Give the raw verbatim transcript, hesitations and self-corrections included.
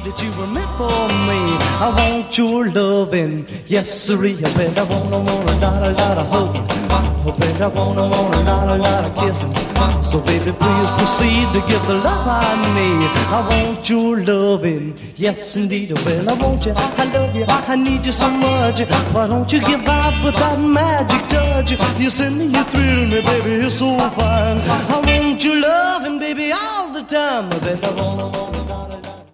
that you were meant for me. I want your loving, yes sirree. I bet I want, I want a lot, a lot of hugging. I bet I want, I want a lot, a lot of kissing. So baby, please proceed to give the love I need. I want your loving, yes indeed. Well, I want you, I love you, I need you so much. Why don't you give out with that magic touch? You send me, you thrill me, baby, you're so fine. I want your loving, baby, all the time. I bet I want, I want a lot, a lot.